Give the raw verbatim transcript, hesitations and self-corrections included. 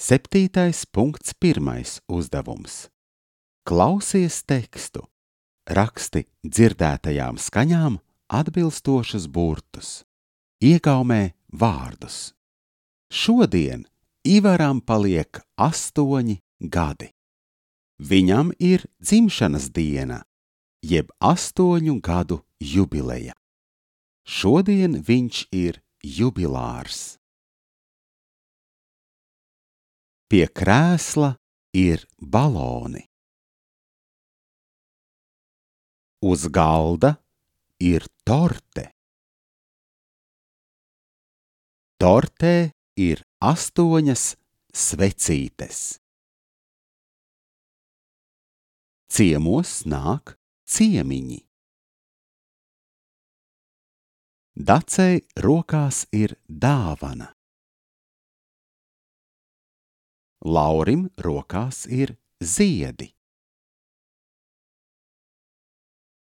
Septītais punkts pirmais uzdevums. Klausies tekstu. Raksti dzirdētajām skaņām atbilstošus burtus. Iegaumē vārdus. Šodien Ivaram paliek astoņi gadi. Viņam ir dzimšanas diena, jeb astoņu gadu jubileja. Šodien viņš ir jubilārs. Pie krēsla ir baloni. Uz galda ir torte. Tortē ir astoņas svecītes. Ciemos nāk ciemiņi. Dacei rokās ir dāvana. Laurim rokās ir ziedi.